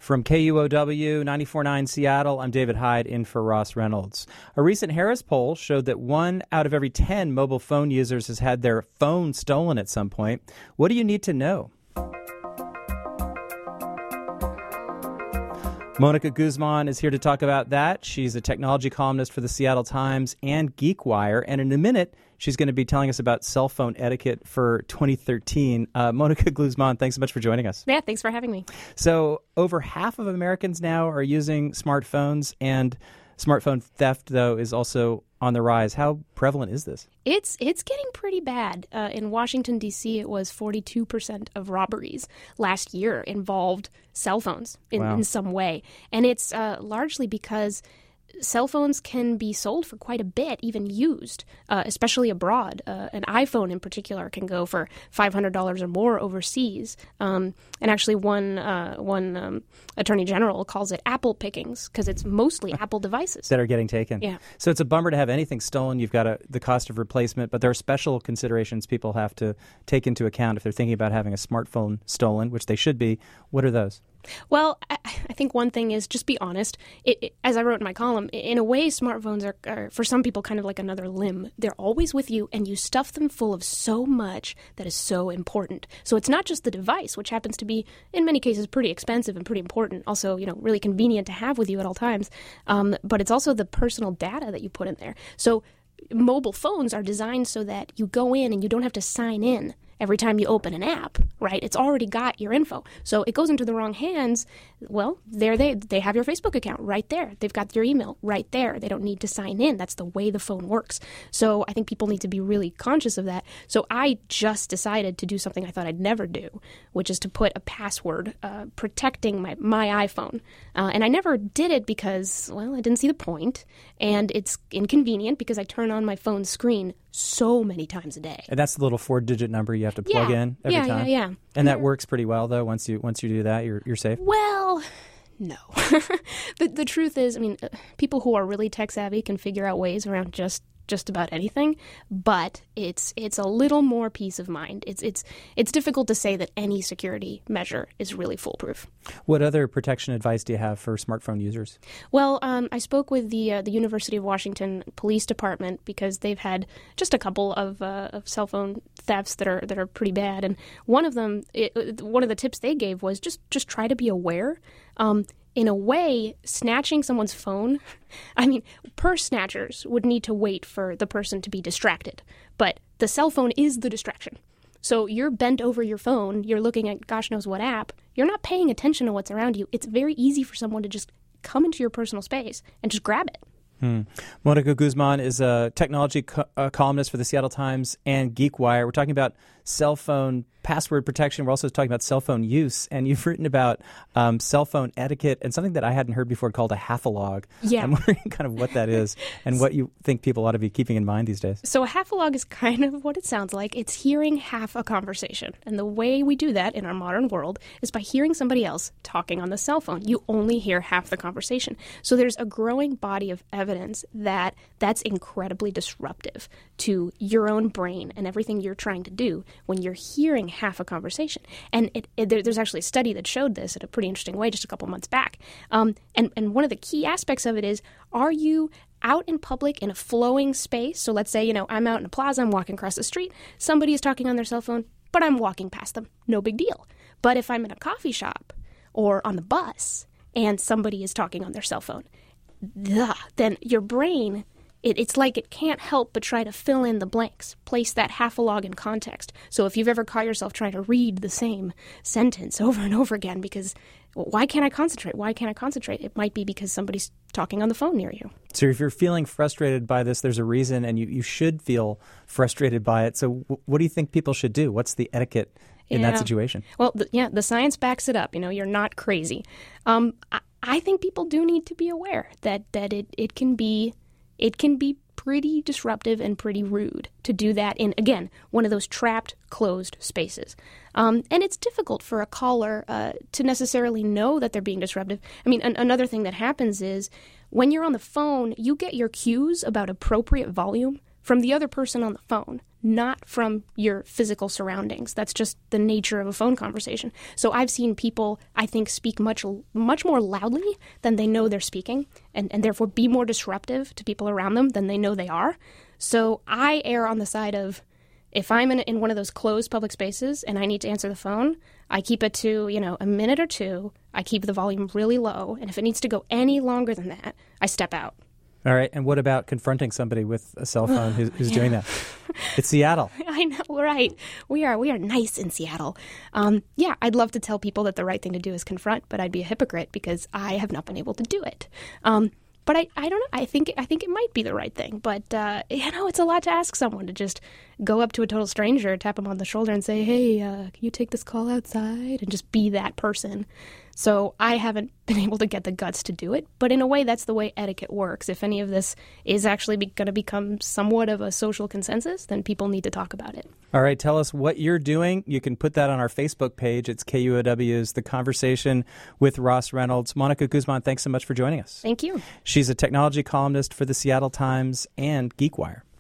From KUOW 94.9 Seattle, I'm David Hyde in for Ross Reynolds. A recent Harris poll showed that 1 out of every 10 mobile phone users has had their phone stolen at some point. What do you need to know? Monica Guzman is here to talk about that. She's a technology columnist for the Seattle Times and GeekWire. And in a minute, she's going to be telling us about cell phone etiquette for 2013. Monica Guzman, thanks so much for joining us. Yeah, thanks for having me. So over half of Americans now are using smartphones, and smartphone theft, though, is also on the rise. How prevalent is this? It's getting pretty bad. In Washington, D.C., it was 42% of robberies last year involved cell phones in some way. And it's largely because cell phones can be sold for quite a bit, even used, especially abroad. An iPhone in particular can go for $500 or more overseas. And actually one attorney general calls it Apple pickings because it's mostly Apple devices that are getting taken. Yeah. So it's a bummer to have anything stolen. You've got the cost of replacement, but there are special considerations people have to take into account if they're thinking about having a smartphone stolen, which they should be. What are those? Well, I think one thing is just be honest. As I wrote in my column, in a way, smartphones are, for some people, kind of like another limb. They're always with you, and you stuff them full of so much that is so important. So it's not just the device, which happens to be, in many cases, pretty expensive and pretty important. Also, really convenient to have with you at all times. But it's also the personal data that you put in there. So mobile phones are designed so that you go in and you don't have to sign in every time you open an app, right? It's already got your info. So it goes into the wrong hands. Well, they have your Facebook account right there. They've got your email right there. They don't need to sign in. That's the way the phone works. So I think people need to be really conscious of that. So I just decided to do something I thought I'd never do, which is to put a password protecting my iPhone. And I never did it because, I didn't see the point. And it's inconvenient because I turn on my phone screen so many times a day. And that's the little 4-digit number you have to plug in every time. Yeah. And that works pretty well, though. Once you do that, you're safe. Well, no. The truth is, people who are really tech savvy can figure out ways around just about anything, but it's a little more peace of mind. It's difficult to say that any security measure is really foolproof. What other protection advice do you have for smartphone users? Well, I spoke with the University of Washington Police Department because they've had just a couple of cell phone thefts that are pretty bad, and one of the tips they gave was just try to be aware. In a way, snatching someone's phone, purse snatchers would need to wait for the person to be distracted. But the cell phone is the distraction. So you're bent over your phone, you're looking at gosh knows what app, you're not paying attention to what's around you. It's very easy for someone to just come into your personal space and just grab it. Monica Guzman is a technology columnist for the Seattle Times and GeekWire. We're talking about cell phone password protection. We're also talking about cell phone use. And you've written about cell phone etiquette and something that I hadn't heard before called a half-a-log. Yeah. I'm wondering kind of what that is and what you think people ought to be keeping in mind these days. So a half-a-log is kind of what it sounds like. It's hearing half a conversation. And the way we do that in our modern world is by hearing somebody else talking on the cell phone. You only hear half the conversation. So there's a growing body of evidence that that's incredibly disruptive to your own brain and everything you're trying to do when you're hearing half a conversation. And there's actually a study that showed this in a pretty interesting way just a couple months back. And one of the key aspects of it is, are you out in public in a flowing space? So let's say, I'm out in a plaza, I'm walking across the street, somebody is talking on their cell phone, but I'm walking past them. No big deal. But if I'm in a coffee shop or on the bus and somebody is talking on their cell phone, then your brain, it's like it can't help but try to fill in the blanks, place that half-a-log in context. So if you've ever caught yourself trying to read the same sentence over and over again because, why can't I concentrate? Why can't I concentrate? It might be because somebody's talking on the phone near you. So if you're feeling frustrated by this, there's a reason, and you should feel frustrated by it. So what do you think people should do? What's the etiquette in that situation? Well, the science backs it up. You're not crazy. I think people do need to be aware that it can be pretty disruptive and pretty rude to do that in, again, one of those trapped, closed spaces. And it's difficult for a caller to necessarily know that they're being disruptive. Another thing that happens is when you're on the phone, you get your cues about appropriate volume from the other person on the phone, not from your physical surroundings. That's just the nature of a phone conversation. So I've seen people, I think, speak much more loudly than they know they're speaking, and therefore be more disruptive to people around them than they know they are. So I err on the side of, if I'm in one of those closed public spaces and I need to answer the phone, I keep it to, a minute or two. I keep the volume really low. And if it needs to go any longer than that, I step out. All right. And what about confronting somebody with a cell phone who's doing that? It's Seattle. I know, right? We are nice in Seattle. I'd love to tell people that the right thing to do is confront, but I'd be a hypocrite because I have not been able to do it. But I don't know. I think it might be the right thing. But, it's a lot to ask someone to just go up to a total stranger, tap them on the shoulder and say, hey, can you take this call outside? And just be that person. So I haven't been able to get the guts to do it. But in a way, that's the way etiquette works. If any of this is actually going to become somewhat of a social consensus, then people need to talk about it. All right. Tell us what you're doing. You can put that on our Facebook page. It's KUOW's The Conversation with Ross Reynolds. Monica Guzman, thanks so much for joining us. Thank you. She's a technology columnist for the Seattle Times and GeekWire.